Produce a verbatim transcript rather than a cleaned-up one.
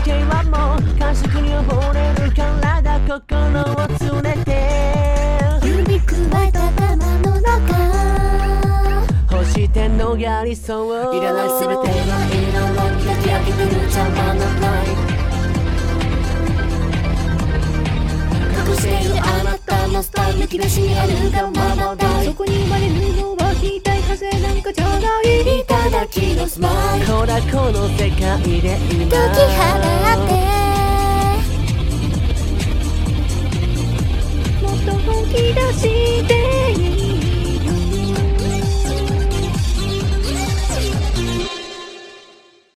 界はもう感触に溺れる体心を連れて指くわえた頭の中星天のやりそういらないすべての色を焼き上げてる邪魔のない隠しているあなたのスタイルむき出しにあるがままだそこに生まれるのは引いたい風なんかじゃないいただきのスマイルほらこの世界で今解き放ってもっと本気出して